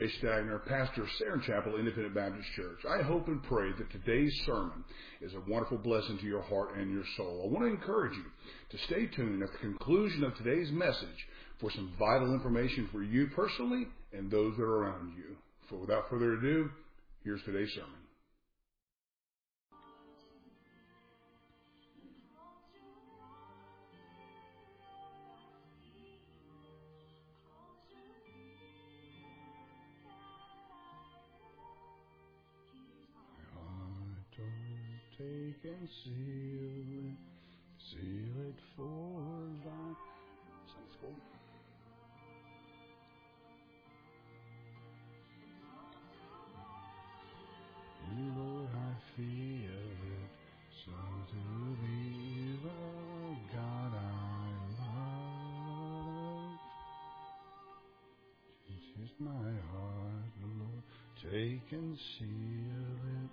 Stagner, pastor of Saron Chapel Independent Baptist Church. I hope and pray that today's sermon is a wonderful blessing to your heart and your soul. I want to encourage you to stay tuned at the conclusion of today's message for some vital information for you personally and those that are around you. So without further ado, here's today's sermon. Take and seal it for thy Sunday school. You, Lord, I feel it, so to thee, the God I love. Teach my heart, Lord, take and seal it.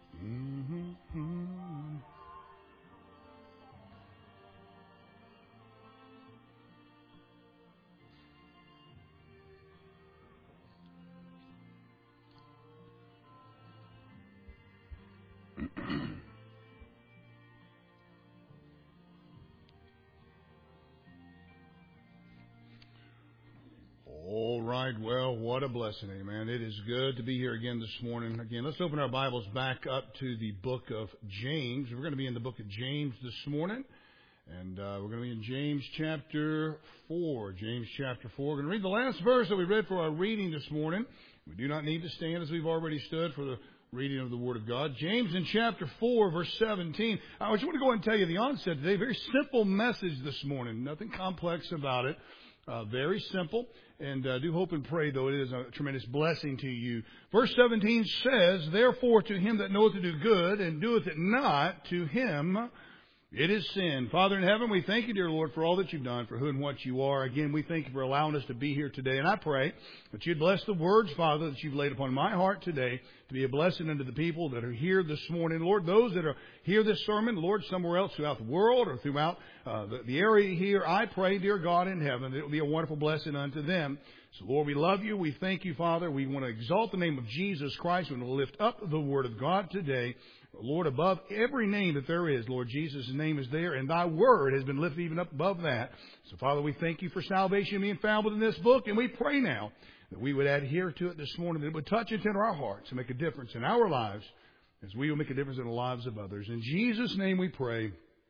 All right, well, what a blessing, amen. It is good to be here again this morning. Again, let's open our Bibles back up to the book of James. We're going to be in the book of James this morning, and we're going to be in James chapter 4. James chapter 4. We're going to read the last verse that we read for our reading this morning. We do not need to stand as we've already stood for the reading of the Word of God. James in chapter 4, verse 17. I just want to go ahead and tell you the onset today. Very simple message this morning. Nothing complex about it. Very simple. And do hope and pray, though, it is a tremendous blessing to you. Verse 17 says, "Therefore to him that knoweth to do good, and doeth it not, to him it is sin." Father in heaven, we thank you, dear Lord, for all that you've done, for who and what you are. Again, we thank you for allowing us to be here today. And I pray that you'd bless the words, Father, that you've laid upon my heart today to be a blessing unto the people that are here this morning. Lord, those that are here this sermon, Lord, somewhere else throughout the world or throughout the area here, I pray, dear God in heaven, that it will be a wonderful blessing unto them. So, Lord, we love you. We thank you, Father. We want to exalt the name of Jesus Christ. We want to lift up the Word of God today. Lord, above every name that there is, Lord, Jesus' name is there, and thy word has been lifted even up above that. So, Father, we thank you for salvation being found within this book, and we pray now that we would adhere to it this morning, that it would touch and tender our hearts and make a difference in our lives as we will make a difference in the lives of others. In Jesus' name we pray.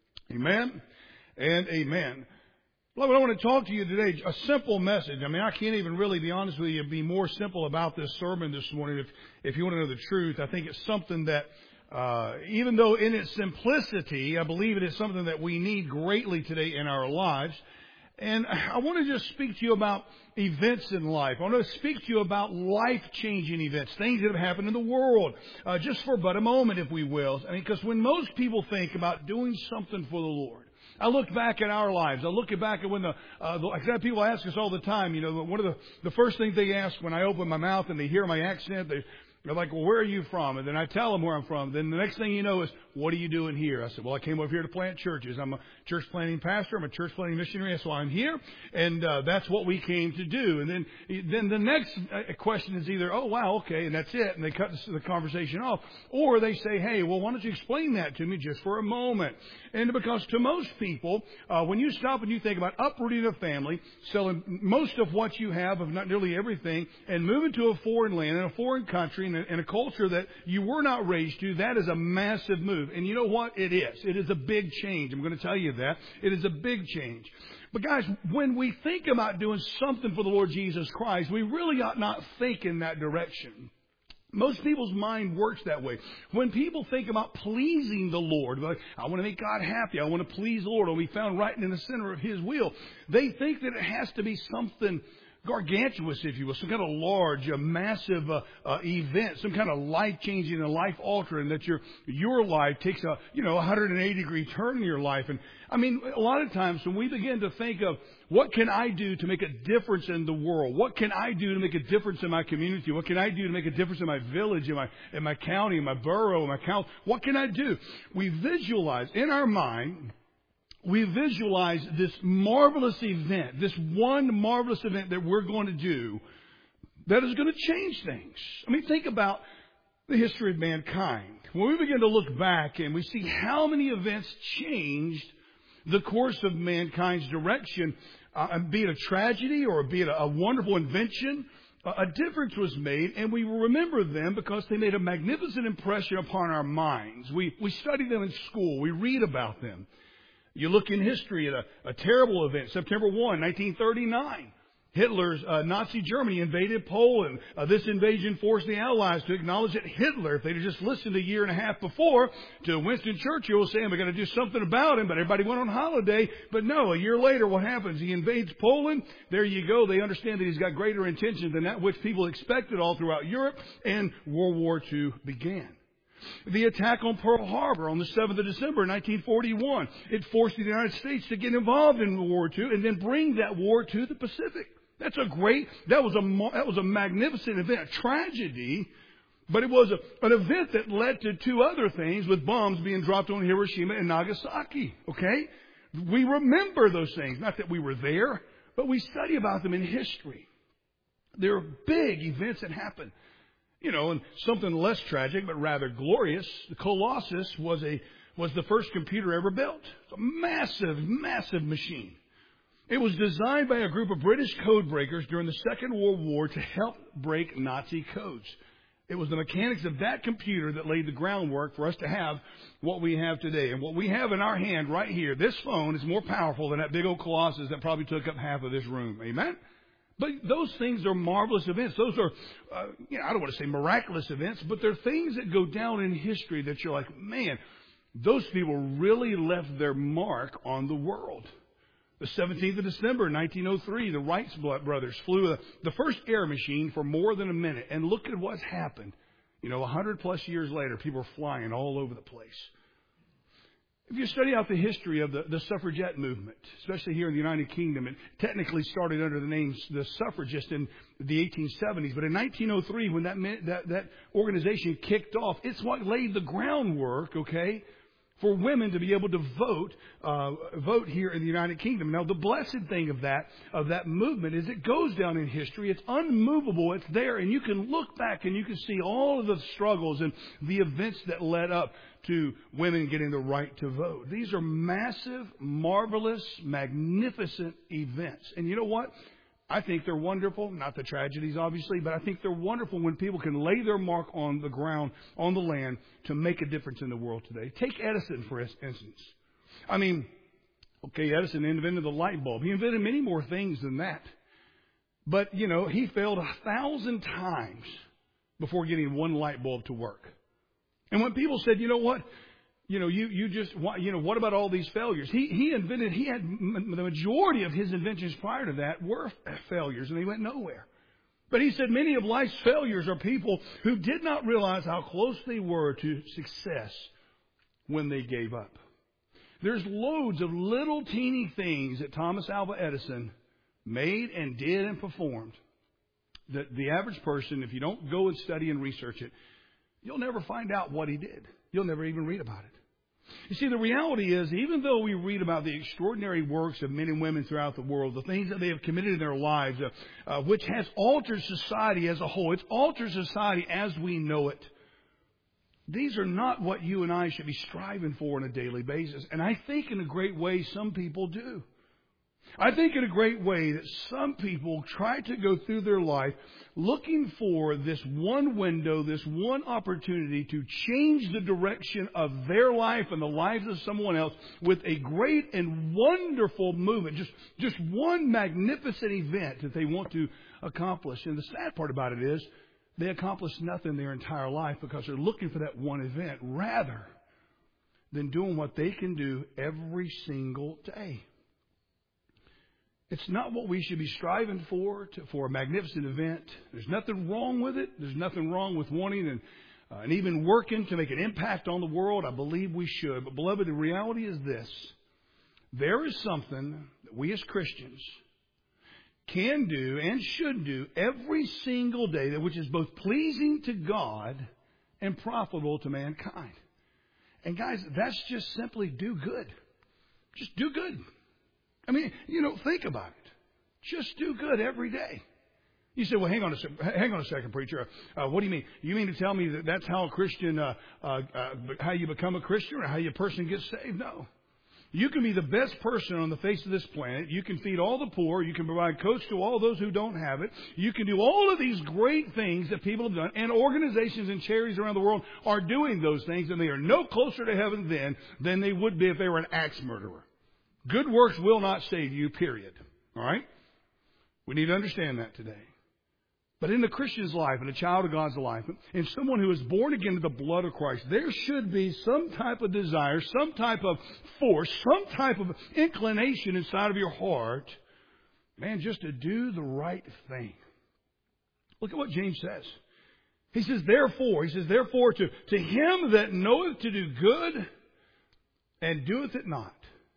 Amen and amen. Beloved, I want to talk to you today, a simple message. I mean, I can't even really be honest with you, be more simple about this sermon this morning. If you want to know the truth, I think it's something that even though in its simplicity, I believe it is something that we need greatly today in our lives. And I want to just speak to you about events in life. I want to speak to you about life-changing events, things that have happened in the world, just for but a moment, if we will. I mean, because when most people think about doing something for the Lord, I look back at our lives. I look back at when people ask us all the time, you know, one of the first things they ask when I open my mouth and they hear my accent, they're like, "Well, where are you from?" And then I tell them where I'm from. Then the next thing you know is, "What are you doing here?" I said, "Well, I came over here to plant churches. I'm a church planting pastor. I'm a church planting missionary. That's why I'm here." And that's what we came to do. And then the next question is either, "Oh, wow, okay," and that's it. And they cut the conversation off. Or they say, "Hey, well, why don't you explain that to me just for a moment?" And because to most people, when you stop and you think about uprooting a family, selling most of what you have, if not nearly everything, and moving to a foreign land, in a foreign country, in a culture that you were not raised to, that is a massive move. And you know what? It is. It is a big change. I'm going to tell you that. It is a big change. But guys, when we think about doing something for the Lord Jesus Christ, we really ought not think in that direction. Most people's mind works that way. When people think about pleasing the Lord, like, I want to make God happy, I want to please the Lord, or be found right in the center of His will, they think that it has to be something gargantuous, if you will, some kind of large, massive event, some kind of life-changing and life-altering, that your life takes a 180-degree turn in your life. And I mean, a lot of times when we begin to think of what can I do to make a difference in the world, what can I do to make a difference in my community, what can I do to make a difference in my village, in my county, in my borough, in my county, what can I do? We visualize in our mind. We visualize this marvelous event, this one marvelous event that we're going to do that is going to change things. I mean, think about the history of mankind. When we begin to look back and we see how many events changed the course of mankind's direction, be it a tragedy or be it a wonderful invention, a difference was made, and we remember them because they made a magnificent impression upon our minds. We study them in school. We read about them. You look in history at a terrible event, September 1, 1939. Hitler's Nazi Germany invaded Poland. This invasion forced the Allies to acknowledge that Hitler, if they'd have just listened a year and a half before to Winston Churchill saying we're going to do something about him, but everybody went on holiday. But no, a year later, what happens? He invades Poland. There you go. They understand that he's got greater intentions than that which people expected all throughout Europe, and World War II began. The attack on Pearl Harbor on the 7th of December, 1941. It forced the United States to get involved in World War II and then bring that war to the Pacific. That was a magnificent event, a tragedy, but it was an event that led to two other things with bombs being dropped on Hiroshima and Nagasaki, okay? We remember those things, not that we were there, but we study about them in history. There are big events that happen. You know, and something less tragic but rather glorious, the Colossus was the first computer ever built. It's a massive, massive machine. It was designed by a group of British code breakers during the Second World War to help break Nazi codes. It was the mechanics of that computer that laid the groundwork for us to have what we have today. And what we have in our hand right here, this phone, is more powerful than that big old Colossus that probably took up half of this room. Amen? But those things are marvelous events. Those are, I don't want to say miraculous events, but they're things that go down in history that you're like, man, those people really left their mark on the world. The 17th of December, 1903, the Wright brothers flew the first air machine for more than a minute. And look at what's happened. 100 plus years later, people are flying all over the place. If you study out the history of the suffragette movement, especially here in the United Kingdom, it technically started under the name the suffragists in the 1870s. But in 1903, when that organization kicked off, it's what laid the groundwork, okay, for women to be able to vote here in the United Kingdom. Now, the blessed thing of that movement is it goes down in history. It's unmovable. It's there, and you can look back and you can see all of the struggles and the events that led up to women getting the right to vote. These are massive, marvelous, magnificent events. And you know what? I think they're wonderful. Not the tragedies, obviously, but I think they're wonderful when people can lay their mark on the ground, on the land, to make a difference in the world today. Take Edison, for instance. I mean, okay, Edison invented the light bulb. He invented many more things than that. But, he failed 1,000 times before getting one light bulb to work. And when people said, you know what? What about all these failures? He had the majority of his inventions prior to that were failures, and they went nowhere. But he said many of life's failures are people who did not realize how close they were to success when they gave up. There's loads of little teeny things that Thomas Alva Edison made and did and performed that the average person, if you don't go and study and research it, you'll never find out what he did. You'll never even read about it. You see, the reality is, even though we read about the extraordinary works of men and women throughout the world, the things that they have committed in their lives, which has altered society as a whole, it's altered society as we know it. These are not what you and I should be striving for on a daily basis. And I think in a great way some people do. I think in a great way that some people try to go through their life looking for this one window, this one opportunity to change the direction of their life and the lives of someone else with a great and wonderful movement, just one magnificent event that they want to accomplish. And the sad part about it is they accomplish nothing their entire life because they're looking for that one event rather than doing what they can do every single day. It's not what we should be striving for a magnificent event. There's nothing wrong with it. There's nothing wrong with wanting and even working to make an impact on the world. I believe we should. But, beloved, the reality is this. There is something that we as Christians can do and should do every single day which is both pleasing to God and profitable to mankind. And, guys, that's just simply do good. Just do good. I mean, think about it. Just do good every day. You say, well, hang on a second, preacher. What do you mean? You mean to tell me that that's how a Christian, how you become a Christian or how a person gets saved? No. You can be the best person on the face of this planet. You can feed all the poor. You can provide coats to all those who don't have it. You can do all of these great things that people have done. And organizations and charities around the world are doing those things. And they are no closer to heaven then than they would be if they were an axe murderer. Good works will not save you, period. All right? We need to understand that today. But in the Christian's life, in a child of God's life, in someone who is born again to the blood of Christ, there should be some type of desire, some type of force, some type of inclination inside of your heart, man, just to do the right thing. Look at what James says. He says, therefore to him that knoweth to do good and doeth it not,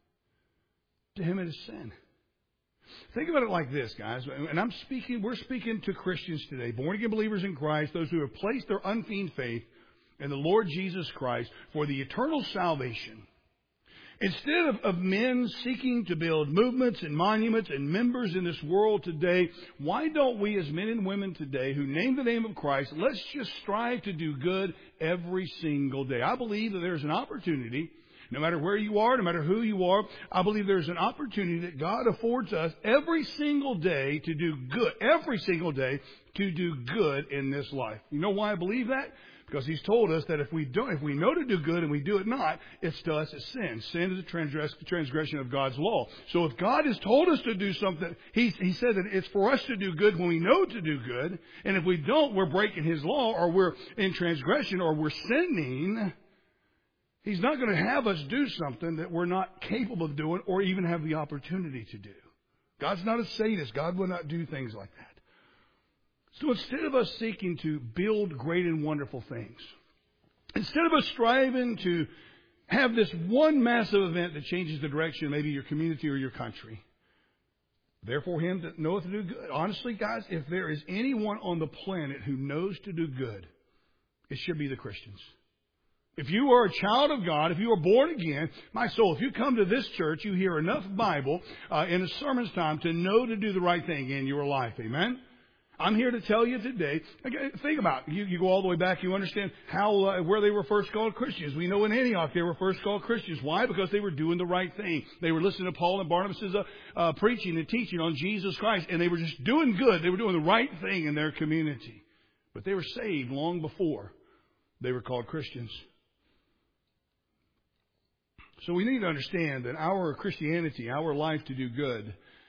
to him it is sin. Think about it like this, guys. And we're speaking to Christians today, born-again believers in Christ, those who have placed their unfeigned faith in the Lord Jesus Christ for the eternal salvation. Instead of men seeking to build movements and monuments and members in this world today, why don't we as men and women today who name the name of Christ, let's just strive to do good every single day. I believe that there's an opportunity. No matter where you are, no matter who you are, I believe there's an opportunity that God affords us every single day to do good. Every single day to do good in this life. You know why I believe that? Because He's told us that if we know to do good and we do it not, it's to us it's sin. Sin is a transgression of God's law. So if God has told us to do something, He said that it's for us to do good when we know to do good. And if we don't, we're breaking His law, or we're in transgression, or we're sinning. He's not going to have us do something that we're not capable of doing or even have the opportunity to do. God's not a sadist. God will not do things like that. So instead of us seeking to build great and wonderful things, instead of us striving to have this one massive event that changes the direction of maybe your community or your country, therefore him that knoweth to do good. Honestly, guys, if there is anyone on the planet who knows to do good, it should be the Christians. If you are a child of God, if you are born again, my soul, if you come to this church, you hear enough Bible in a sermon's time to know to do the right thing in your life. Amen? I'm here to tell you today, think about it. You go all the way back, you understand where they were first called Christians. We know in Antioch they were first called Christians. Why? Because they were doing the right thing. They were listening to Paul and Barnabas' preaching and teaching on Jesus Christ, and they were just doing good. They were doing the right thing in their community. But they were saved long before they were called Christians. So we need to understand that our Christianity, our life to do good,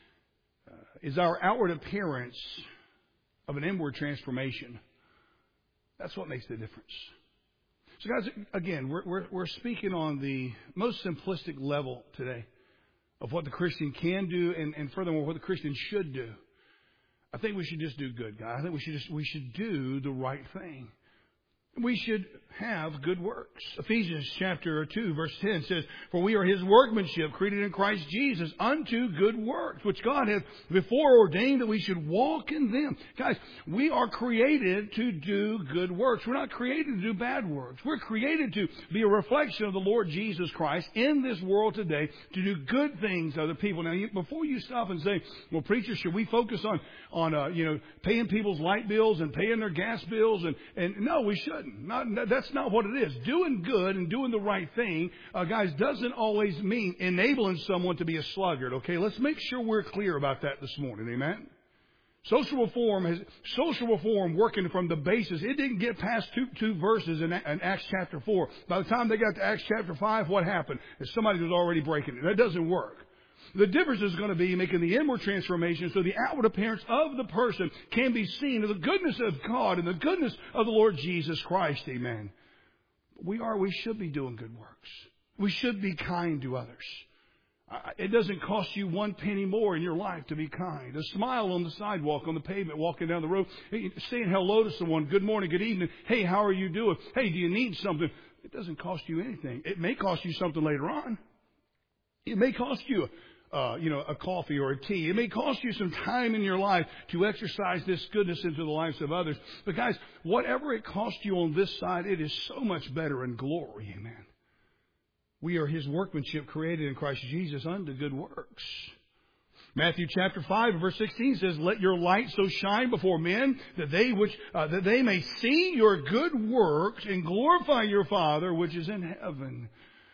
is our outward appearance of an inward transformation. That's what makes the difference. So guys, again, we're speaking on the most simplistic level today of what the Christian can do and furthermore what the Christian should do. I think we should just do good, guys. I think we should do the right thing. We should have good works. Ephesians chapter 2 verse 10 says, for we are His workmanship created in Christ Jesus unto good works, which God hath before ordained that we should walk in them. Guys, we are created to do good works. We're not created to do bad works. We're created to be a reflection of the Lord Jesus Christ in this world today, to do good things to other people. Now, before you stop and say, well, preacher, should we focus on paying people's light bills and paying their gas bills? And no, we shouldn't. That's not what it is. Doing good and doing the right thing, guys, doesn't always mean enabling someone to be a sluggard. Okay, let's make sure we're clear about that this morning. Amen. Social reform working from the basis. It didn't get past two verses in Acts chapter 4. By the time they got to Acts chapter 5, what happened? Somebody was already breaking it. That doesn't work. The difference is going to be making the inward transformation so the outward appearance of the person can be seen of the goodness of God and the goodness of the Lord Jesus Christ. Amen. We should be doing good works. We should be kind to others. It doesn't cost you one penny more in your life to be kind. A smile on the sidewalk, on the pavement, walking down the road, saying hello to someone. Good morning, good evening. Hey, how are you doing? Hey, do you need something? It doesn't cost you anything. It may cost you something later on. It may cost you a coffee or a tea. It may cost you some time in your life to exercise this goodness into the lives of others. But guys, whatever it costs you on this side, it is so much better in glory. Amen. We are His workmanship created in Christ Jesus unto good works. Matthew chapter 5 verse 16 says, "Let your light so shine before men that they may see your good works and glorify your Father which is in heaven."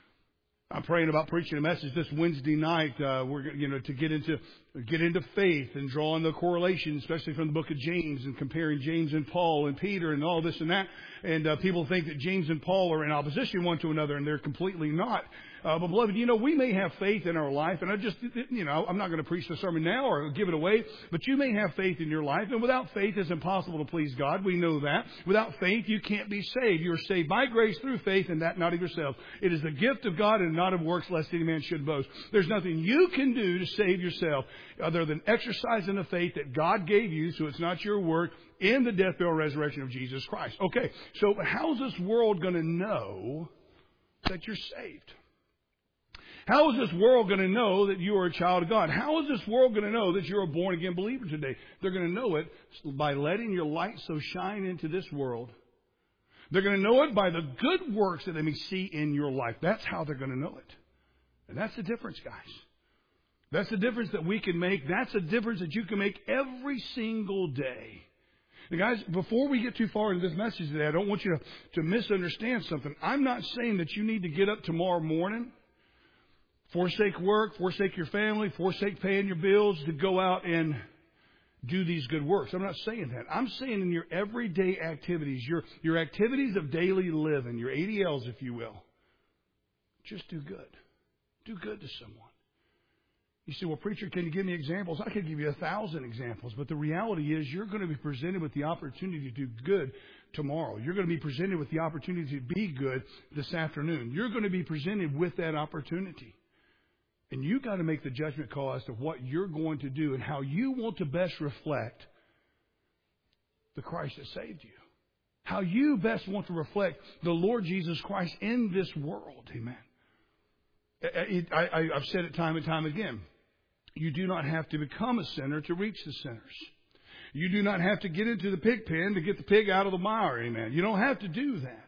I'm praying about preaching a message this Wednesday night. We're to get into faith and draw on the correlation, especially from the book of James, and comparing James and Paul and Peter and all this and that. And people think that James and Paul are in opposition one to another, and they're completely not. But beloved, we may have faith in our life, and I'm not going to preach the sermon now or give it away, but you may have faith in your life, and without faith it's impossible to please God. We know that. Without faith you can't be saved. You are saved by grace through faith, and that not of yourself. It is the gift of God and not of works, lest any man should boast. There's nothing you can do to save yourself other than exercising the faith that God gave you, so it's not your work, in the death, burial, resurrection of Jesus Christ. Okay, so how's this world going to know that you're saved? How is this world going to know that you are a child of God? How is this world going to know that you're a born-again believer today? They're going to know it by letting your light so shine into this world. They're going to know it by the good works that they may see in your life. That's how they're going to know it. And that's the difference, guys. That's the difference that we can make. That's the difference that you can make every single day. Now, guys, before we get too far into this message today, I don't want you to misunderstand something. I'm not saying that you need to get up tomorrow morning, forsake work, forsake your family, forsake paying your bills to go out and do these good works. I'm not saying that. I'm saying in your everyday activities, your activities of daily living, your ADLs, if you will, just do good. Do good to someone. You say, well, preacher, can you give me examples? I could give you 1,000 examples, but the reality is you're going to be presented with the opportunity to do good tomorrow. You're going to be presented with the opportunity to be good this afternoon. You're going to be presented with that opportunity. And you've got to make the judgment call as to what you're going to do and how you want to best reflect the Christ that saved you. How you best want to reflect the Lord Jesus Christ in this world. Amen. I've said it time and time again. You do not have to become a sinner to reach the sinners. You do not have to get into the pig pen to get the pig out of the mire. Amen. You don't have to do that.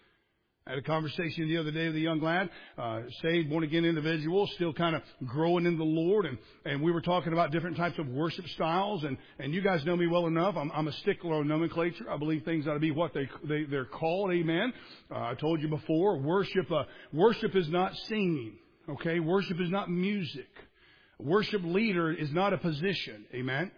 I had a conversation the other day with a young lad, saved, born-again individual, still kind of growing in the Lord. And we were talking about different types of worship styles. And you guys know me well enough. I'm a stickler on nomenclature. I believe things ought to be what they're called. Amen. I told you before, worship is not singing. Okay? Worship is not music. Worship leader is not a position. Amen.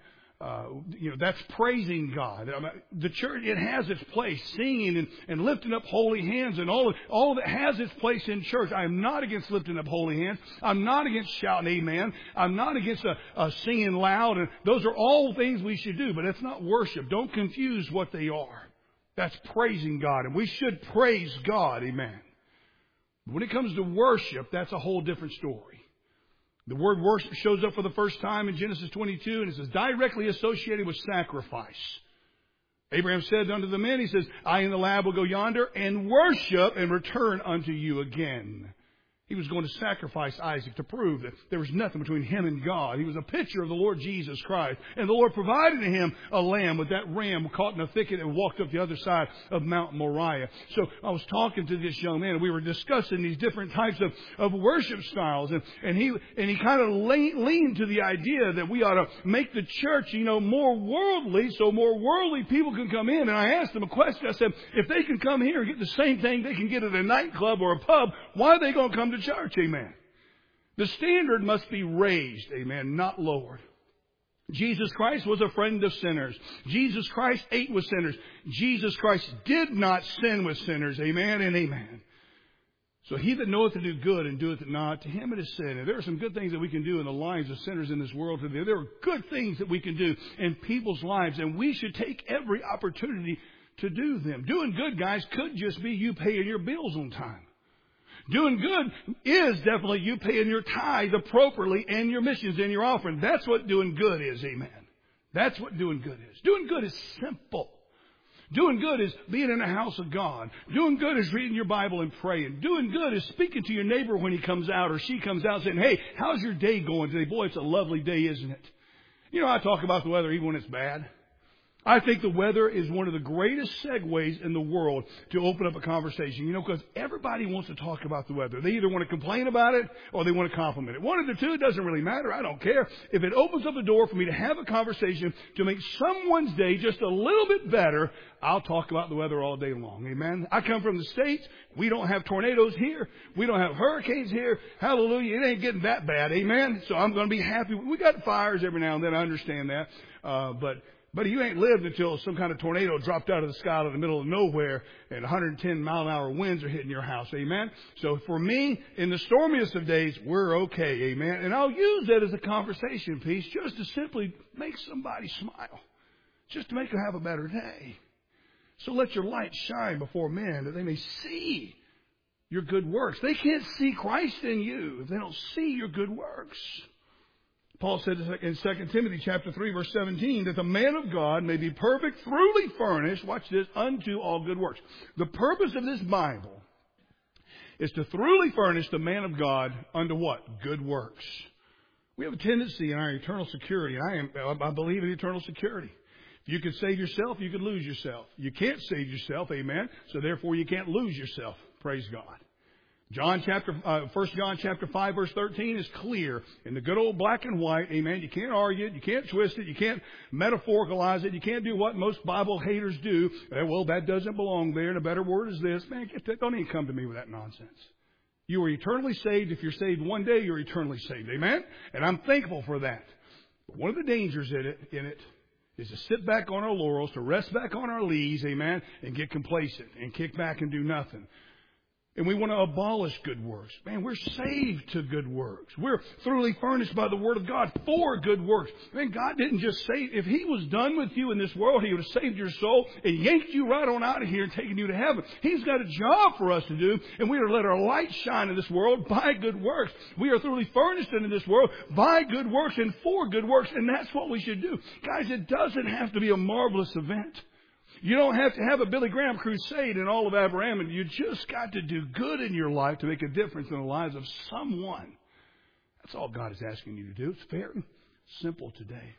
That's praising God. The church, it has its place, singing and lifting up holy hands, and all of it has its place in church. I am not against lifting up holy hands. I'm not against shouting amen. I'm not against singing loud. And those are all things we should do, but it's not worship. Don't confuse what they are. That's praising God, and we should praise God. Amen. When it comes to worship, that's a whole different story. The word worship shows up for the first time in Genesis 22, and it says directly associated with sacrifice. Abraham said unto the men, he says, I and the lad will go yonder and worship and return unto you again. He was going to sacrifice Isaac to prove that there was nothing between him and God. He was a picture of the Lord Jesus Christ. And the Lord provided to him a lamb, with that ram caught in a thicket and walked up the other side of Mount Moriah. So I was talking to this young man, and we were discussing these different types of worship styles. And he kind of leaned to the idea that we ought to make the church, more worldly, so more worldly people can come in. And I asked him a question. I said, if they can come here and get the same thing they can get at a nightclub or a pub, why are they going to come to church? Amen. The standard must be raised, amen, not lowered. Jesus Christ was a friend of sinners. Jesus Christ ate with sinners. Jesus Christ did not sin with sinners, amen and amen. So he that knoweth to do good and doeth it not, to him it is sin. And there are some good things that we can do in the lives of sinners in this world today. There are good things that we can do in people's lives, and we should take every opportunity to do them. Doing good, guys, could just be you paying your bills on time. Doing good is definitely you paying your tithe appropriately and your missions and your offering. That's what doing good is, amen. That's what doing good is. Doing good is simple. Doing good is being in the house of God. Doing good is reading your Bible and praying. Doing good is speaking to your neighbor when he comes out or she comes out saying, hey, how's your day going today? Boy, it's a lovely day, isn't it? I talk about the weather even when it's bad. I think the weather is one of the greatest segues in the world to open up a conversation. You know, because everybody wants to talk about the weather. They either want to complain about it or they want to compliment it. One of the two, it doesn't really matter. I don't care. If it opens up the door for me to have a conversation to make someone's day just a little bit better, I'll talk about the weather all day long. Amen. I come from the States. We don't have tornadoes here. We don't have hurricanes here. Hallelujah. It ain't getting that bad. Amen. So I'm going to be happy. We got fires every now and then. I understand that. But you ain't lived until some kind of tornado dropped out of the sky out of the middle of nowhere and 110 mile an hour winds are hitting your house. Amen. So for me, in the stormiest of days, we're okay. Amen. And I'll use that as a conversation piece just to simply make somebody smile. Just to make them have a better day. So let your light shine before men that they may see your good works. They can't see Christ in you if they don't see your good works. Paul said in 2 Timothy chapter 3, verse 17, that the man of God may be perfect, thoroughly furnished, watch this, unto all good works. The purpose of this Bible is to thoroughly furnish the man of God unto what? Good works. We have a tendency in our eternal security. I believe in eternal security. If you could save yourself, you could lose yourself. You can't save yourself, amen. So therefore you can't lose yourself. Praise God. 1 John chapter 5 verse 13 is clear in the good old black and white. Amen. You can't argue it. You can't twist it. You can't metaphoricalize it. You can't do what most Bible haters do. Well, that doesn't belong there. And a better word is this. Man, get that. Don't even come to me with that nonsense. You are eternally saved. If you're saved one day, you're eternally saved. Amen. And I'm thankful for that. But one of the dangers in it is to sit back on our laurels, to rest back on our lees, amen, and get complacent and kick back and do nothing. And we want to abolish good works. Man, we're saved to good works. We're thoroughly furnished by the Word of God for good works. Man, God didn't just save. If He was done with you in this world, He would have saved your soul and yanked you right on out of here and taken you to heaven. He's got a job for us to do, and we are to let our light shine in this world by good works. We are thoroughly furnished into this world by good works and for good works, and that's what we should do. Guys, it doesn't have to be a marvelous event. You don't have to have a Billy Graham crusade in all of Abraham. You just got to do good in your life to make a difference in the lives of someone. That's all God is asking you to do. It's very simple today.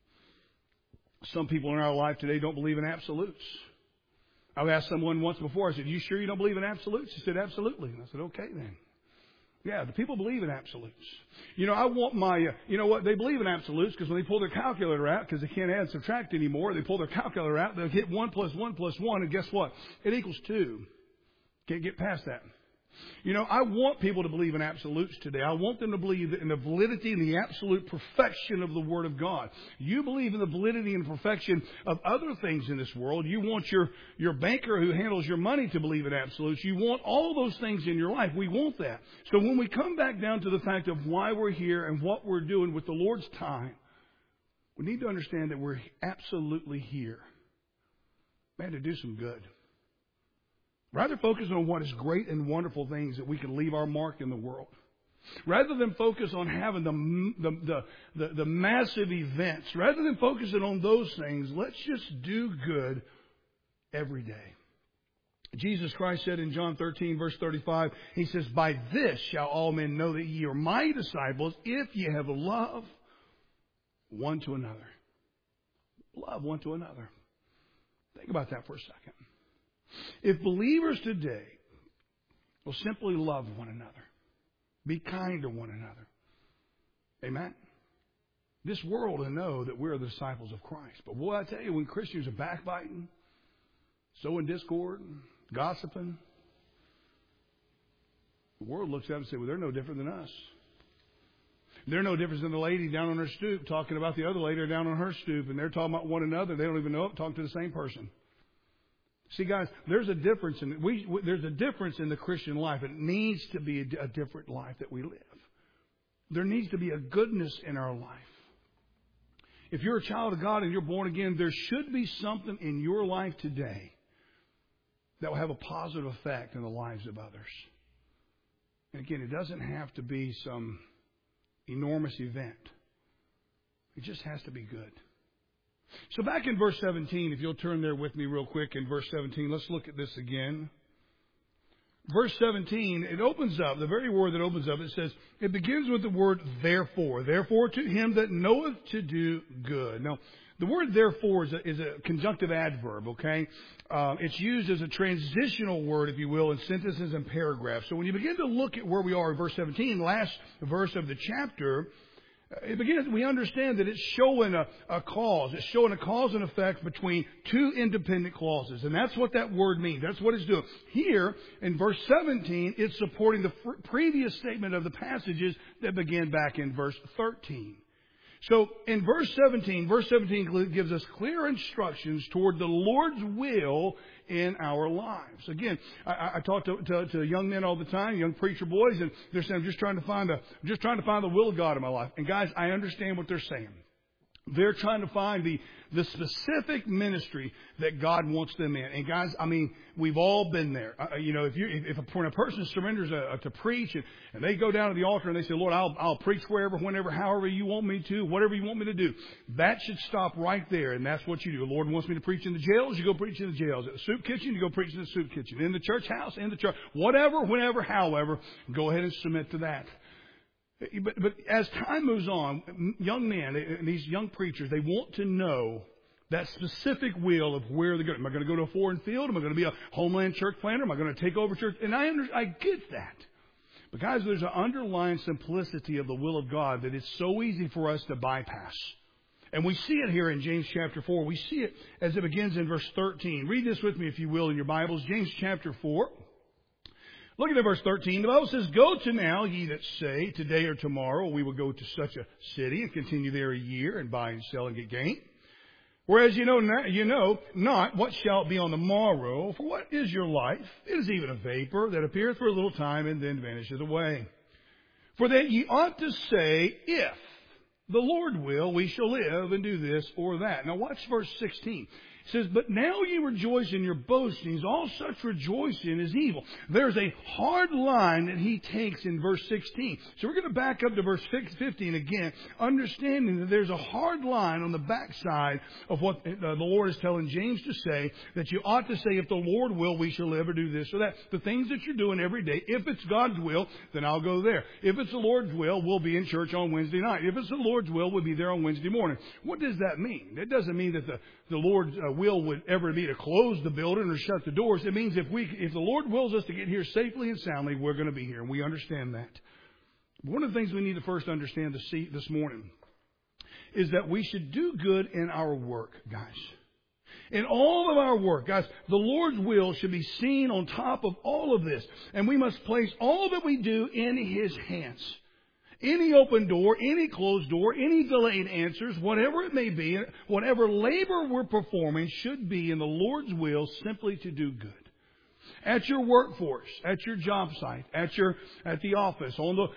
Some people in our life today don't believe in absolutes. I've asked someone once before, I said, "You sure you don't believe in absolutes?" He said, "Absolutely." And I said, "Okay then." Yeah, the people believe in absolutes. You know, I want you know what? They believe in absolutes because when they pull their calculator out, because they can't add and subtract anymore, they pull their calculator out, they'll hit 1 + 1 + 1, and guess what? It equals 2. Can't get past that. You know, I want people to believe in absolutes today. I want them to believe in the validity and the absolute perfection of the Word of God. You believe in the validity and perfection of other things in this world. You want your banker who handles your money to believe in absolutes. You want all those things in your life. We want that. So when we come back down to the fact of why we're here and what we're doing with the Lord's time, we need to understand that we're absolutely here, man, to do some good. Rather focus on what is great and wonderful things that we can leave our mark in the world. Rather than focus on having the massive events, rather than focusing on those things, let's just do good every day. Jesus Christ said in John 13, verse 35, He says, "By this shall all men know that ye are my disciples, if ye have love one to another." Love one to another. Think about that for a second. If believers today will simply love one another, be kind to one another, amen, this world will know that we're the disciples of Christ. But boy, I tell you, when Christians are backbiting, sowing discord, gossiping, the world looks at them and says, well, they're no different than us. They're no different than the lady down on her stoop talking about the other lady down on her stoop, and they're talking about one another. They don't even know it, talking to the same person. See, guys, there's a difference there's a difference in the Christian life. It needs to be a different life that we live. There needs to be a goodness in our life. If you're a child of God and you're born again, there should be something in your life today that will have a positive effect in the lives of others. And again, it doesn't have to be some enormous event. It just has to be good. So back in verse 17, if you'll turn there with me real quick in verse 17, let's look at this again. Verse 17, it opens up, the very word that opens up, it says, it begins with the word therefore. Therefore to him that knoweth to do good. Now, The word therefore is a conjunctive adverb, okay? It's used as a transitional word, if you will, in sentences and paragraphs. So when you begin to look at where we are in verse 17, last verse of the chapter, we understand that it's showing a cause. It's showing a cause and effect between two independent clauses. And that's what that word means. That's what it's doing. Here, in verse 17, it's supporting the previous statement of the passages that began back in verse 13. So in verse 17 gives us clear instructions toward the Lord's will in our lives. Again, I talk to young men all the time, young preacher boys, and they're saying, I'm just trying to find the will of God in my life. And guys, I understand what they're saying. They're trying to find the specific ministry that God wants them in. And guys, I mean, we've all been there. When a person surrenders to preach and they go down to the altar and they say, Lord, I'll preach wherever, whenever, however you want me to, whatever you want me to do. That should stop right there. And that's what you do. The Lord wants me to preach in the jails, you go preach in the jails. At the soup kitchen, you go preach in the soup kitchen. In the church house, in the church. Whatever, whenever, however, go ahead and submit to that. But as time moves on, young men, these young preachers, they want to know that specific will of where they're going. Am I going to go to a foreign field? Am I going to be a homeland church planter? Am I going to take over church? And I get that. But guys, there's an underlying simplicity of the will of God that it's so easy for us to bypass. And we see it here in James chapter 4. We see it as it begins in verse 13. Read this with me, if you will, in your Bibles. James chapter 4. Look at verse 13. The Bible says, Go to now, ye that say, today or tomorrow we will go to such a city and continue there a year and buy and sell and get gain. Whereas you know not what shall be on the morrow, for what is your life? It is even a vapor that appeareth for a little time and then vanisheth away. For that ye ought to say, if the Lord will, we shall live and do this or that. Now watch verse 16. It says, But now ye rejoice in your boastings. All such rejoicing is evil. There's a hard line that he takes in verse 16. So we're going to back up to verse 15 again, understanding that there's a hard line on the backside of what the Lord is telling James to say, that you ought to say, if the Lord will, we shall live or do this or that. The things that you're doing every day, if it's God's will, then I'll go there. If it's the Lord's will, we'll be in church on Wednesday night. If it's the Lord's will, we'll be there on Wednesday morning. What does that mean? It doesn't mean that the Lord's will would ever be to close the building or shut the doors. It means if the Lord wills us to get here safely and soundly, we're going to be here, and we understand that. One of the things we need to first understand this morning is that we should do good in our work, guys. In all of our work, guys, the Lord's will should be seen on top of all of this, and we must place all that we do in His hands. Any open door, any closed door, any delayed answers, whatever it may be, whatever labor we're performing should be in the Lord's will simply to do good. At your workforce, at your job site, at the office,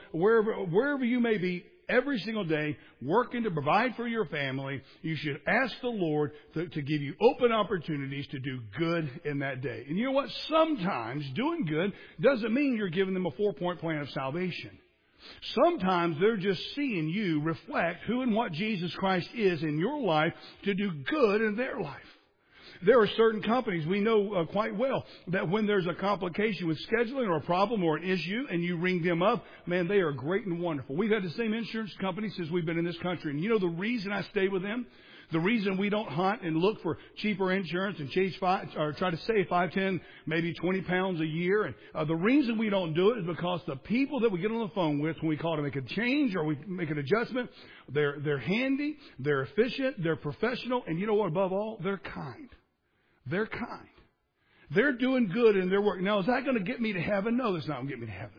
wherever you may be, every single day, working to provide for your family, you should ask the Lord to give you open opportunities to do good in that day. And you know what? Sometimes doing good doesn't mean you're giving them a 4-point plan of salvation. Sometimes they're just seeing you reflect who and what Jesus Christ is in your life to do good in their life. There are certain companies we know quite well that when there's a complication with scheduling or a problem or an issue and you ring them up, man, they are great and wonderful. We've had the same insurance company since we've been in this country. And you know the reason I stay with them? The reason we don't hunt and look for cheaper insurance and try to save 5, 10, maybe 20 pounds a year. And the reason we don't do it is because the people that we get on the phone with when we call to make a change or we make an adjustment, they're handy, they're efficient, they're professional, and you know what? Above all, they're kind. They're kind. They're doing good in their work. Now, is that going to get me to heaven? No, that's not going to get me to heaven.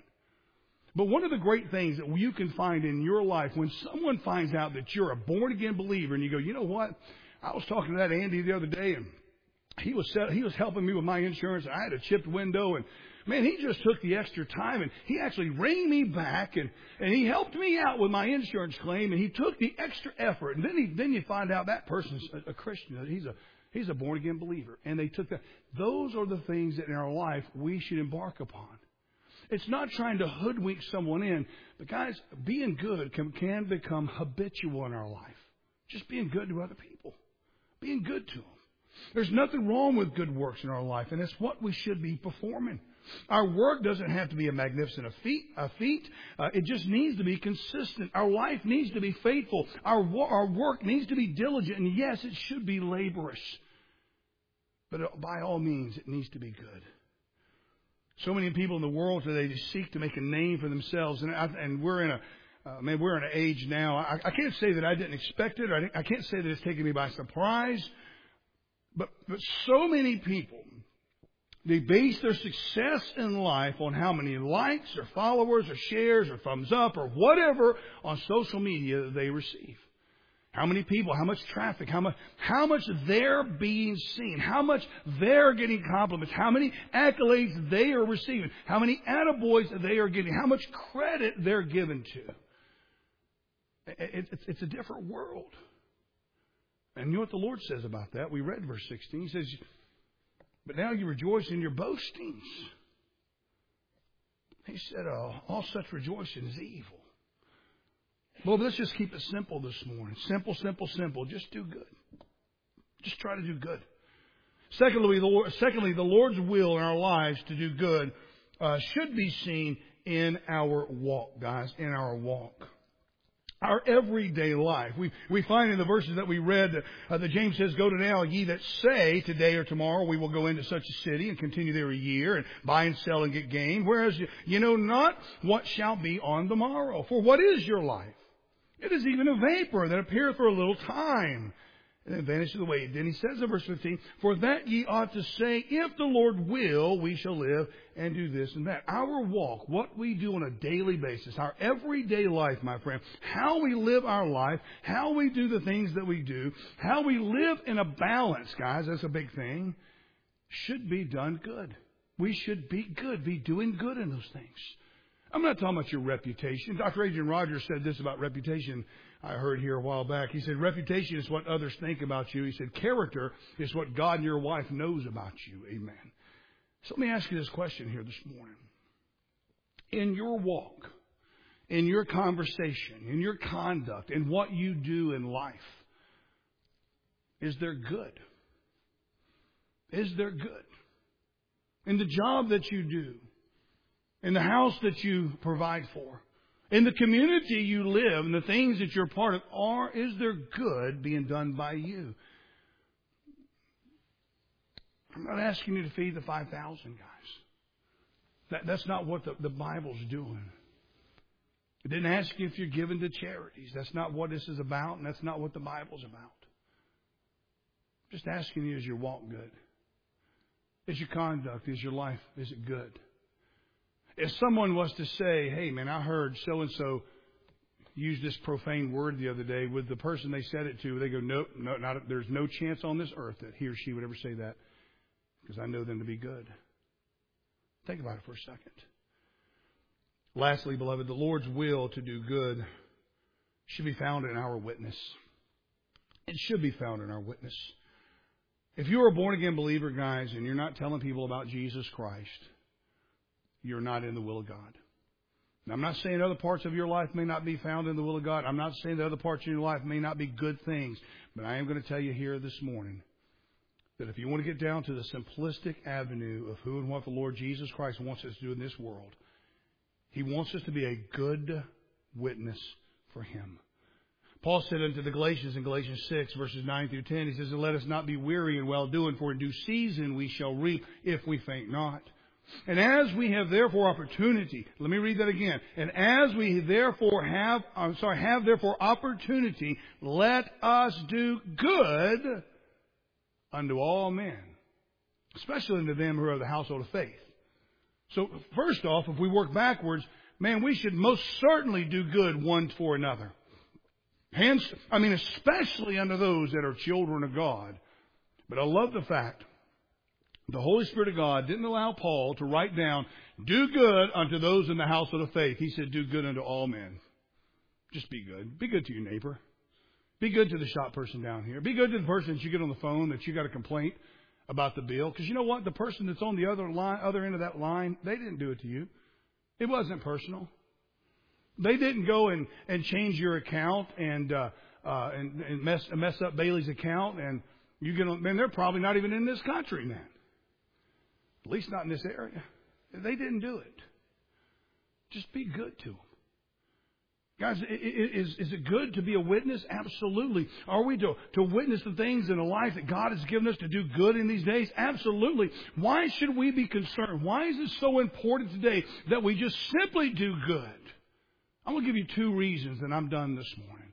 But one of the great things that you can find in your life, when someone finds out that you're a born-again believer and you go, you know what? I was talking to that Andy the other day, and he was helping me with my insurance. I had a chipped window, and man, he just took the extra time, and he actually rang me back, and he helped me out with my insurance claim, and he took the extra effort. And then you find out that person's a Christian. He's a born-again believer. And they took that. Those are the things that in our life we should embark upon. It's not trying to hoodwink someone in. But guys, being good can become habitual in our life. Just being good to other people. Being good to them. There's nothing wrong with good works in our life. And it's what we should be performing. Our work doesn't have to be a magnificent feat. It just needs to be consistent. Our life needs to be faithful. Our work needs to be diligent. And yes, it should be laborious. But by all means, it needs to be good. So many people in the world today just seek to make a name for themselves. And we're in an age now. I can't say that I didn't expect it. Or I can't say that it's taken me by surprise. But so many people, they base their success in life on how many likes or followers or shares or thumbs up or whatever on social media that they receive. How many people, how much traffic, how much they're being seen, how much they're getting compliments, how many accolades they are receiving, how many attaboys they are getting, how much credit they're given to. It's a different world. And you know what the Lord says about that? We read verse 16. He says, but now you rejoice in your boastings. He said, all such rejoicing is evil. Well, let's just keep it simple this morning. Simple, simple, simple. Just do good. Just try to do good. Secondly, the Lord's will in our lives to do good should be seen in our walk, guys, in our walk. Our everyday life. We find in the verses that we read that James says, go to now, ye that say, today or tomorrow we will go into such a city and continue there a year and buy and sell and get gain. Whereas you know not what shall be on the morrow. For what is your life? It is even a vapor that appeareth for a little time, and then vanishes away. Then he says in verse 15, for that ye ought to say, if the Lord will, we shall live and do this and that. Our walk, what we do on a daily basis, our everyday life, my friend, how we live our life, how we do the things that we do, how we live in a balance, guys, that's a big thing, should be done good. We should be good, be doing good in those things. I'm not talking about your reputation. Dr. Adrian Rogers said this about reputation I heard here a while back. He said, reputation is what others think about you. He said, character is what God and your wife knows about you. Amen. So let me ask you this question here this morning. In your walk, in your conversation, in your conduct, in what you do in life, is there good? Is there good? In the job that you do, in the house that you provide for, in the community you live, and the things that you're part of, is there good being done by you? I'm not asking you to feed the 5,000 guys. That's not what the Bible's doing. It didn't ask you if you're giving to charities. That's not what this is about, and that's not what the Bible's about. I'm just asking you, is your walk good? Is your conduct, is your life, is it good? If someone was to say, hey, man, I heard so-and-so use this profane word the other day, with the person they said it to, they go, nope, there's no chance on this earth that he or she would ever say that, because I know them to be good. Think about it for a second. Lastly, beloved, the Lord's will to do good should be found in our witness. It should be found in our witness. If you're a born-again believer, guys, and you're not telling people about Jesus Christ, you're not in the will of God. Now, I'm not saying other parts of your life may not be found in the will of God. I'm not saying that other parts of your life may not be good things. But I am going to tell you here this morning that if you want to get down to the simplistic avenue of who and what the Lord Jesus Christ wants us to do in this world, He wants us to be a good witness for Him. Paul said unto the Galatians in Galatians 6, verses 9 through 10, he says, and let us not be weary in well-doing, for in due season we shall reap if we faint not. And as we have therefore opportunity, let me read that again. And as we therefore have therefore opportunity, let us do good unto all men, especially unto them who are of the household of faith. So first off, if we work backwards, man, we should most certainly do good one for another. Hence, especially unto those that are children of God. But I love the fact the Holy Spirit of God didn't allow Paul to write down, do good unto those in the household of faith. He said, do good unto all men. Just be good. Be good to your neighbor. Be good to the shop person down here. Be good to the person that you get on the phone that you got a complaint about the bill. Because you know what? The person that's on the other end of that line, they didn't do it to you. It wasn't personal. They didn't go and change your account and mess up Bailey's account. And you get on, man, they're probably not even in this country, man. At least not in this area. They didn't do it. Just be good to them. Guys, is it good to be a witness? Absolutely. Are we to witness the things in the life that God has given us to do good in these days? Absolutely. Why should we be concerned? Why is it so important today that we just simply do good? I'm going to give you 2 reasons, and I'm done this morning.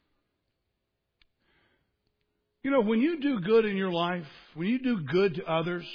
You know, when you do good in your life, when you do good to others,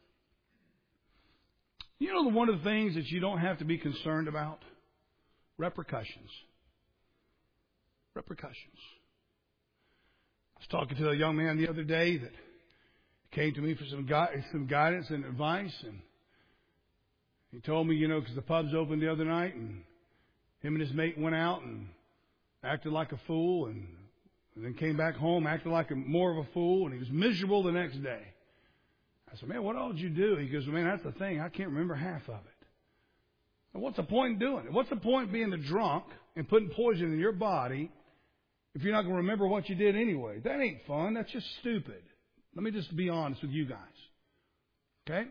you know one of the things that you don't have to be concerned about? Repercussions. Repercussions. I was talking to a young man the other day that came to me for some guidance and advice, and he told me, because the pubs opened the other night, and him and his mate went out and acted like a fool, and then came back home acting like more of a fool, and he was miserable the next day. I said, man, what all did you do? He goes, man, that's the thing. I can't remember half of it. And what's the point in doing it? What's the point being a drunk and putting poison in your body if you're not going to remember what you did anyway? That ain't fun. That's just stupid. Let me just be honest with you guys. Okay?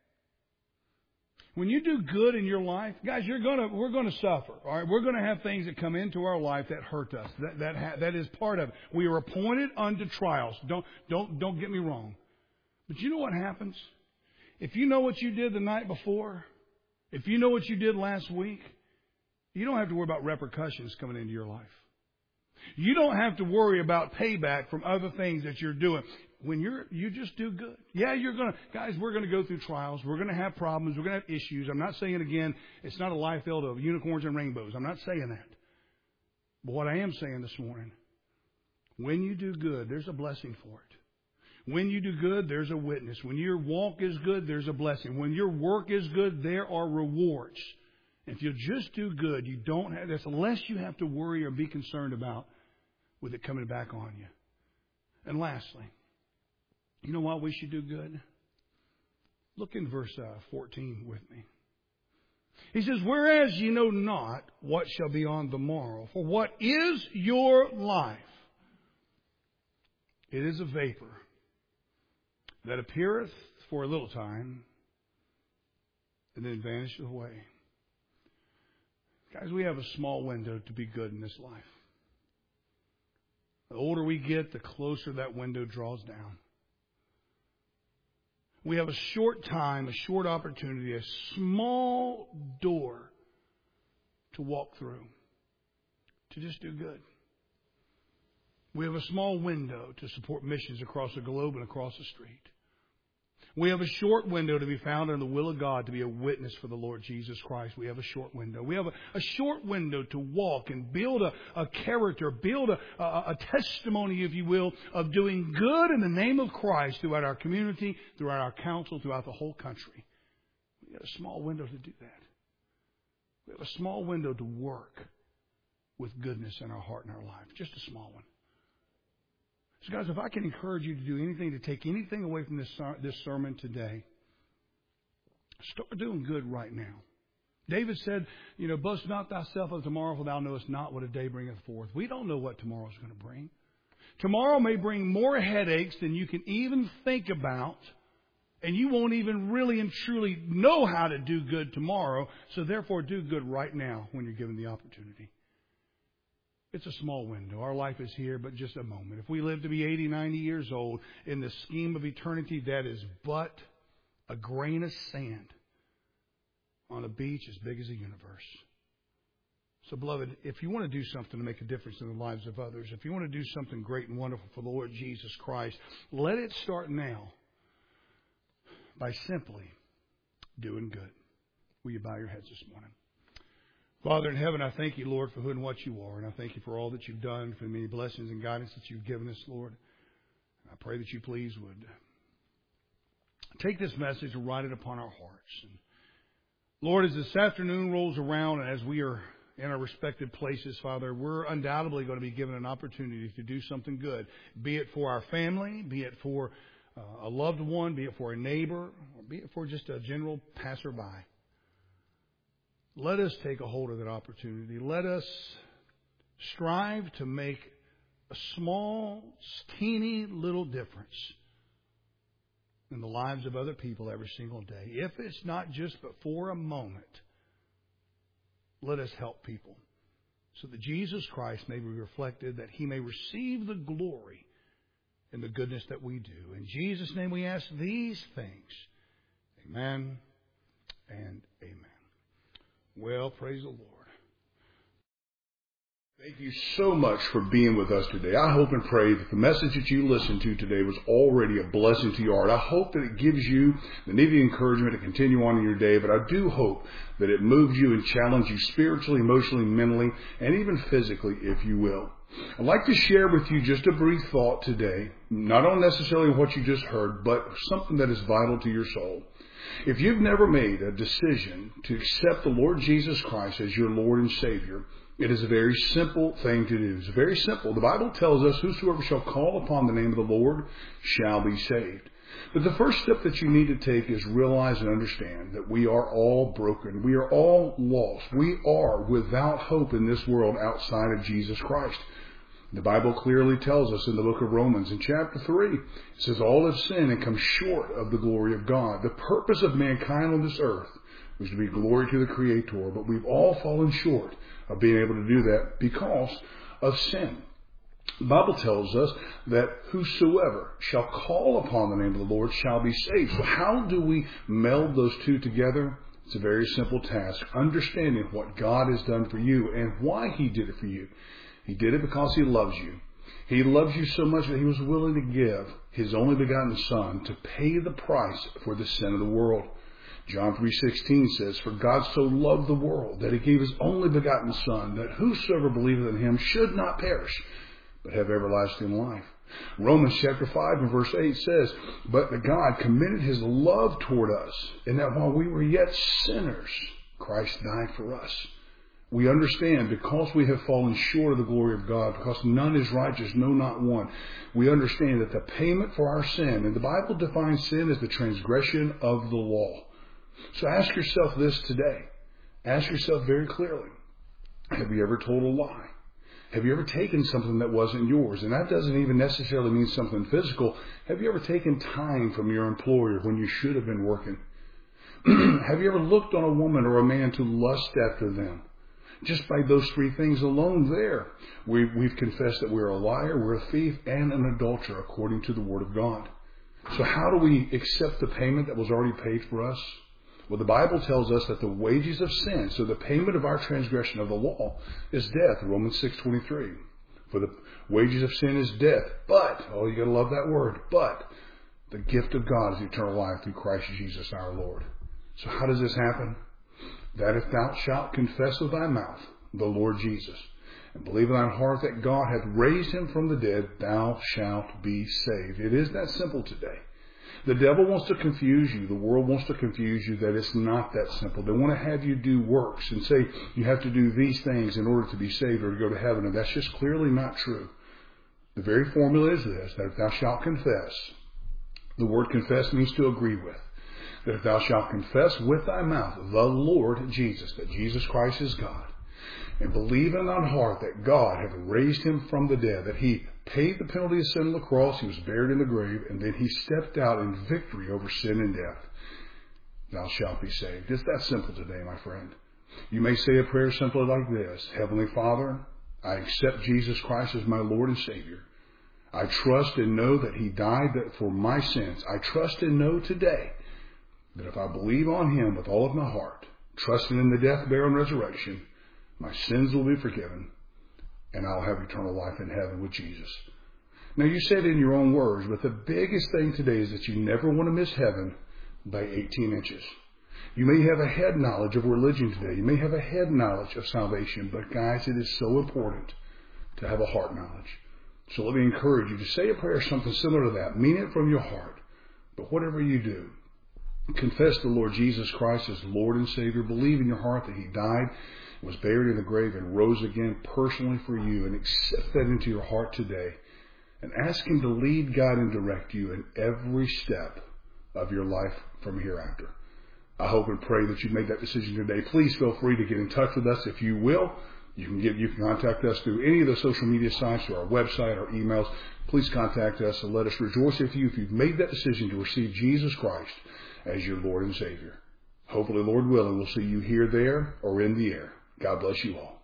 When you do good in your life, guys, we're going to suffer. All right, we're going to have things that come into our life that hurt us. That is part of it. We are appointed unto trials. Don't get me wrong. But you know what happens? If you know what you did the night before, if you know what you did last week, you don't have to worry about repercussions coming into your life. You don't have to worry about payback from other things that you're doing. When you just do good. Yeah, we're going to go through trials. We're going to have problems. We're going to have issues. I'm not saying, again, it's not a life filled of unicorns and rainbows. I'm not saying that. But what I am saying this morning, when you do good, there's a blessing for it. When you do good, there's a witness. When your walk is good, there's a blessing. When your work is good, there are rewards. If you just do good, there's less you have to worry or be concerned about with it coming back on you. And lastly, you know why we should do good? Look in verse 14 with me. He says, whereas ye know not what shall be on the morrow, for what is your life? It is a vapor that appeareth for a little time and then vanisheth away. Guys, we have a small window to be good in this life. The older we get, the closer that window draws down. We have a short time, a short opportunity, a small door to walk through, to just do good. We have a small window to support missions across the globe and across the street. We have a short window to be found in the will of God to be a witness for the Lord Jesus Christ. We have a short window. We have a short window to walk and build a character, build a testimony, if you will, of doing good in the name of Christ throughout our community, throughout our council, throughout the whole country. We have a small window to do that. We have a small window to work with goodness in our heart and our life. Just a small one. So guys, if I can encourage you to do anything, to take anything away from this sermon today, start doing good right now. David said, boast not thyself of tomorrow, for thou knowest not what a day bringeth forth. We don't know what tomorrow's going to bring. Tomorrow may bring more headaches than you can even think about, and you won't even really and truly know how to do good tomorrow. So therefore, do good right now when you're given the opportunity. It's a small window. Our life is here, but just a moment. If we live to be 80, 90 years old, in the scheme of eternity, that is but a grain of sand on a beach as big as a universe. So, beloved, if you want to do something to make a difference in the lives of others, if you want to do something great and wonderful for the Lord Jesus Christ, let it start now by simply doing good. Will you bow your heads this morning? Father in heaven, I thank you, Lord, for who and what you are. And I thank you for all that you've done, for the many blessings and guidance that you've given us, Lord. I pray that you please would take this message and write it upon our hearts. And Lord, as this afternoon rolls around and as we are in our respective places, Father, we're undoubtedly going to be given an opportunity to do something good, be it for our family, be it for a loved one, be it for a neighbor, or be it for just a general passerby. Let us take a hold of that opportunity. Let us strive to make a small, teeny little difference in the lives of other people every single day. If it's not just but for a moment, let us help people so that Jesus Christ may be reflected, that He may receive the glory in the goodness that we do. In Jesus' name we ask these things. Amen and amen. Well, praise the Lord. Thank you so much for being with us today. I hope and pray that the message that you listened to today was already a blessing to your heart. I hope that it gives you the needed encouragement to continue on in your day, but I do hope that it moves you and challenges you spiritually, emotionally, mentally, and even physically, if you will. I'd like to share with you just a brief thought today, not on necessarily what you just heard, but something that is vital to your soul. If you've never made a decision to accept the Lord Jesus Christ as your Lord and Savior, it is a very simple thing to do. It's very simple. The Bible tells us, whosoever shall call upon the name of the Lord shall be saved. But the first step that you need to take is realize and understand that we are all broken. We are all lost. We are without hope in this world outside of Jesus Christ. The Bible clearly tells us in the book of Romans in chapter 3, it says, all have sinned and come short of the glory of God. The purpose of mankind on this earth was to be glory to the Creator, but we've all fallen short of being able to do that because of sin. The Bible tells us that whosoever shall call upon the name of the Lord shall be saved. So how do we meld those two together? It's a very simple task. Understanding what God has done for you and why He did it for you. He did it because He loves you. He loves you so much that He was willing to give His only begotten Son to pay the price for the sin of the world. John 3:16 says, for God so loved the world that He gave His only begotten Son, that whosoever believeth in Him should not perish, but have everlasting life. Romans chapter 5 and verse 8 says, but God commended His love toward us, in that while we were yet sinners, Christ died for us. We understand because we have fallen short of the glory of God, because none is righteous, no, not one. We understand that the payment for our sin, and the Bible defines sin as the transgression of the law. So ask yourself this today. Ask yourself very clearly, have you ever told a lie? Have you ever taken something that wasn't yours? And that doesn't even necessarily mean something physical. Have you ever taken time from your employer when you should have been working? Have you ever looked on a woman or a man to lust after them? Just by those three things alone there, we've confessed that we're a liar, we're a thief, and an adulterer according to the Word of God. So how do we accept the payment that was already paid for us? Well, the Bible tells us that the wages of sin, so the payment of our transgression of the law, is death. Romans 6:23. For the wages of sin is death. But, oh, you got to love that word, but the gift of God is eternal life through Christ Jesus our Lord. So how does this happen? That if thou shalt confess with thy mouth the Lord Jesus, and believe in thine heart that God hath raised Him from the dead, thou shalt be saved. It is that simple today. The devil wants to confuse you. The world wants to confuse you that it's not that simple. They want to have you do works and say you have to do these things in order to be saved or to go to heaven. And that's just clearly not true. The very formula is this, that if thou shalt confess, the word confess means to agree with. That if thou shalt confess with thy mouth the Lord Jesus, that Jesus Christ is God, and believe in thine heart that God hath raised Him from the dead, that He paid the penalty of sin on the cross, He was buried in the grave, and then He stepped out in victory over sin and death, thou shalt be saved. It's that simple today, my friend. You may say a prayer simply like this: Heavenly Father, I accept Jesus Christ as my Lord and Savior. I trust and know that He died for my sins. I trust and know today that if I believe on Him with all of my heart, trusting in the death, burial, and resurrection, my sins will be forgiven, and I'll have eternal life in heaven with Jesus. Now, you said in your own words, but the biggest thing today is that you never want to miss heaven by 18 inches. You may have a head knowledge of religion today. You may have a head knowledge of salvation, but guys, it is so important to have a heart knowledge. So let me encourage you to say a prayer, something similar to that. Mean it from your heart. But whatever you do, confess the Lord Jesus Christ as Lord and Savior. Believe in your heart that He died, was buried in the grave, and rose again personally for you, and accept that into your heart today, and ask Him to lead, guide, and direct you in every step of your life from hereafter. I hope and pray that you made that decision today. Please feel free to get in touch with us if you will. You can contact us through any of the social media sites, through our website, our emails. Please contact us and let us rejoice with you if you've made that decision to receive Jesus Christ as your Lord and Savior. Hopefully, Lord willing, we'll see you here, there, or in the air. God bless you all.